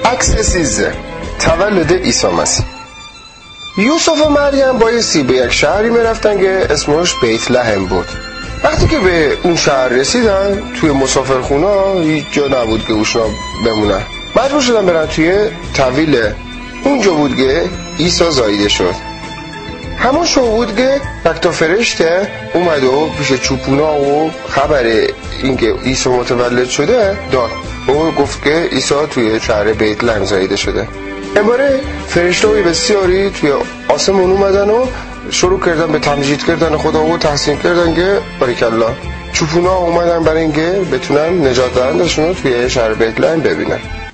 عکس 13 تولد عیسی مسیح. یوسف و مریم بایستی به یک شهری میرفتن که اسمش بیت لحم بود. وقتی که به اون شهر رسیدن توی مسافرخونه هیچ جا نبود که اوشنا بمونن، مجبور شدن برن توی طویل. اونجا بود که عیسی زاییده شد. همون شو بود که یک فرشته اومد و پیش چوپونا و خبر اینکه عیسی متولد شده داد. او گفت که عیسی توی شهر بیت لحم زاییده شده. امباره فرشته‌های بسیاری توی آسمون اومدن و شروع کردن به تمجید کردن خدا و تحسین کردن که باریکالله. چوپونا اومدن برای اینکه بتونن نجات دهندشون رو توی شهر بیت لحم ببینن.